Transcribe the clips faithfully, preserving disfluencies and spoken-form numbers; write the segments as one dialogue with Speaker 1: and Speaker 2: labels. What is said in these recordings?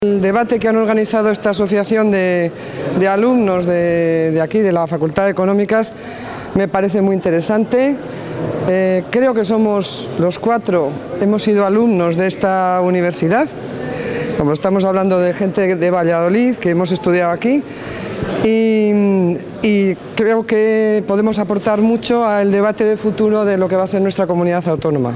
Speaker 1: El debate que han organizado esta asociación de, de alumnos de, de aquí, de la Facultad de Económicas, me parece muy interesante. Eh, creo que somos los cuatro, hemos sido alumnos de esta universidad, como estamos hablando de gente de Valladolid, que hemos estudiado aquí, y, y creo que podemos aportar mucho al debate de futuro de lo que va a ser nuestra comunidad autónoma.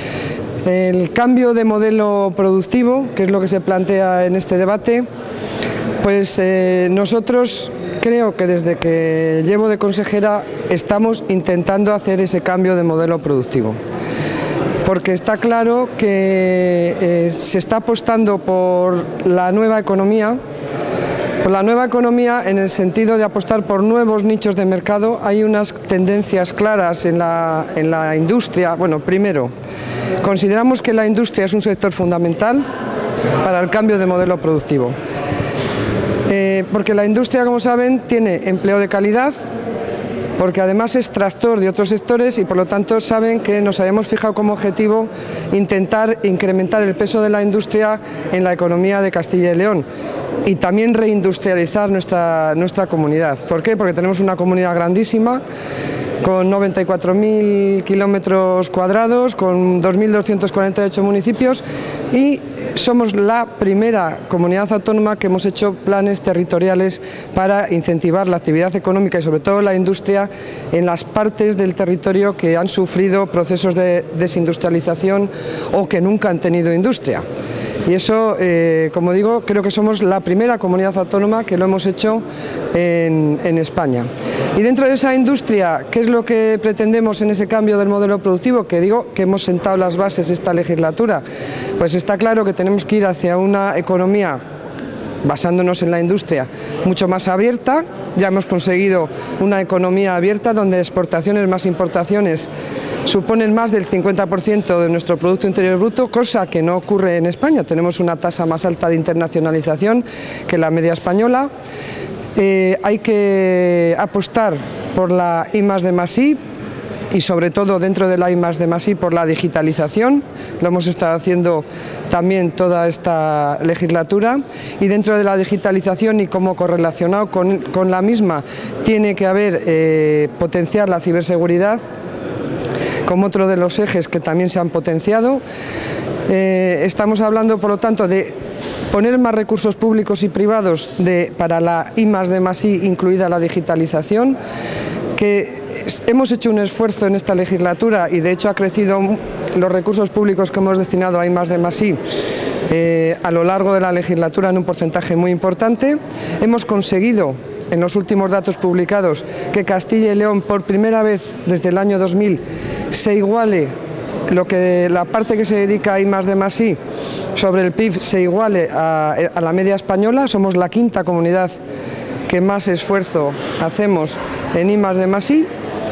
Speaker 1: El cambio de modelo productivo, que es lo que se plantea en este debate, pues eh, nosotros creo que desde que llevo de consejera estamos intentando hacer ese cambio de modelo productivo. Porque está claro que eh, se está apostando por la nueva economía, por la nueva economía en el sentido de apostar por nuevos nichos de mercado. Hay unas tendencias claras en la, en la industria. Bueno, primero, consideramos que la industria es un sector fundamental para el cambio de modelo productivo. Eh, porque la industria, como saben, tiene empleo de calidad, porque además es tractor de otros sectores y por lo tanto saben que nos habíamos fijado como objetivo intentar incrementar el peso de la industria en la economía de Castilla y León y también reindustrializar nuestra, nuestra comunidad. ¿Por qué? Porque tenemos una comunidad grandísima, con noventa y cuatro mil kilómetros cuadrados, con dos mil doscientos cuarenta y ocho municipios y somos la primera comunidad autónoma que hemos hecho planes territoriales para incentivar la actividad económica y sobre todo la industria en las partes del territorio que han sufrido procesos de desindustrialización o que nunca han tenido industria. Y eso, eh, como digo, creo que somos la primera comunidad autónoma que lo hemos hecho en, en España. Y dentro de esa industria, ¿qué es lo que pretendemos en ese cambio del modelo productivo? Que digo que hemos sentado las bases esta legislatura. Pues está claro que tenemos que ir hacia una economía basándonos en la industria mucho más abierta. Ya hemos conseguido una economía abierta donde exportaciones más importaciones suponen más del cincuenta por ciento de nuestro Producto Interior Bruto, cosa que no ocurre en España. Tenemos una tasa más alta de internacionalización que la media española. Eh, hay que apostar por la I más D más I y sobre todo dentro de la I más D más I por la digitalización. Lo hemos estado haciendo también toda esta legislatura y dentro de la digitalización y como correlacionado con, con la misma tiene que haber eh, potenciar la ciberseguridad como otro de los ejes que también se han potenciado. Eh, estamos hablando, por lo tanto, de poner más recursos públicos y privados de, para la I más D más I, incluida la digitalización, que hemos hecho un esfuerzo en esta legislatura y de hecho ha crecido los recursos públicos que hemos destinado a I más D más I eh, a lo largo de la legislatura en un porcentaje muy importante. Hemos conseguido en los últimos datos publicados que Castilla y León por primera vez desde el año dos mil se iguale lo que la parte que se dedica a I más D más I sobre el P I B se iguale a, a la media española. Somos la quinta comunidad que más esfuerzo hacemos en I más D más I.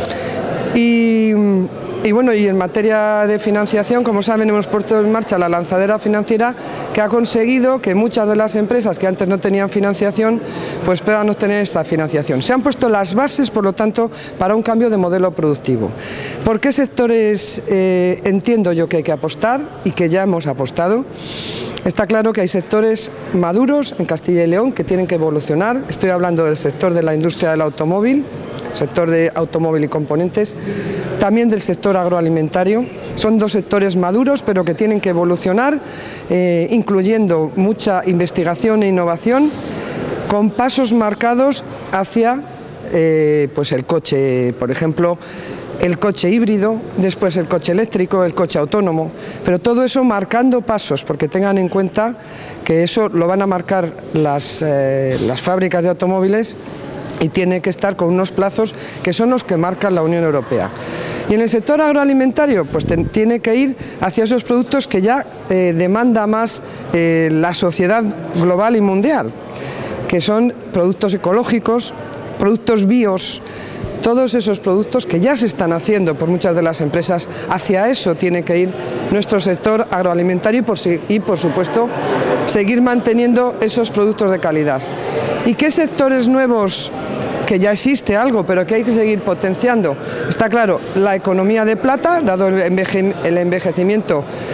Speaker 1: Y, y bueno, y en materia de financiación, como saben, hemos puesto en marcha la lanzadera financiera que ha conseguido que muchas de las empresas que antes no tenían financiación pues puedan obtener esta financiación. Se han puesto las bases, por lo tanto, para un cambio de modelo productivo. ¿Por qué sectores eh, entiendo yo que hay que apostar y que ya hemos apostado? Está claro que hay sectores maduros en Castilla y León que tienen que evolucionar. Estoy hablando del sector de la industria del automóvil, sector de automóvil y componentes, también del sector agroalimentario. Son dos sectores maduros pero que tienen que evolucionar, eh, incluyendo mucha investigación e innovación, con pasos marcados hacia eh, pues el coche, por ejemplo, el coche híbrido, después el coche eléctrico, el coche autónomo, pero todo eso marcando pasos, porque tengan en cuenta que eso lo van a marcar las, eh, las fábricas de automóviles y tiene que estar con unos plazos que son los que marca la Unión Europea. Y en el sector agroalimentario, pues te, tiene que ir hacia esos productos que ya eh, demanda más eh, la sociedad global y mundial, que son productos ecológicos, productos bios, todos esos productos que ya se están haciendo por muchas de las empresas. Hacia eso tiene que ir nuestro sector agroalimentario y por, y por supuesto seguir manteniendo esos productos de calidad. ¿Y qué sectores nuevos? Que ya existe algo, pero que hay que seguir potenciando. Está claro, la economía de plata, dado el envejecimiento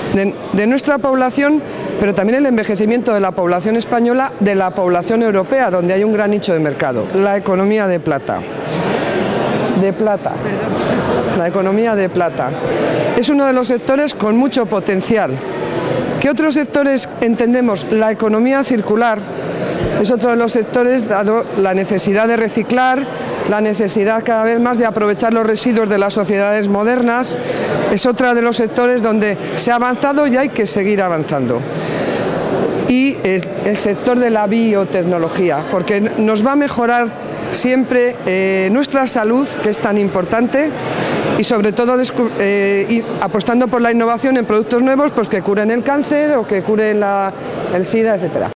Speaker 1: de, de nuestra población, pero también el envejecimiento de la población española, de la población europea, donde hay un gran nicho de mercado, la economía de plata. De plata. La economía de plata. Es uno de los sectores con mucho potencial. ¿Qué otros sectores entendemos? La economía circular es otro de los sectores, dado la necesidad de reciclar, la necesidad cada vez más de aprovechar los residuos de las sociedades modernas. Es otro de los sectores donde se ha avanzado y hay que seguir avanzando. Y el, el sector de la biotecnología, porque nos va a mejorar siempre eh, nuestra salud, que es tan importante, y sobre todo eh, y apostando por la innovación en productos nuevos, pues que curen el cáncer o que curen la, el SIDA, etcétera.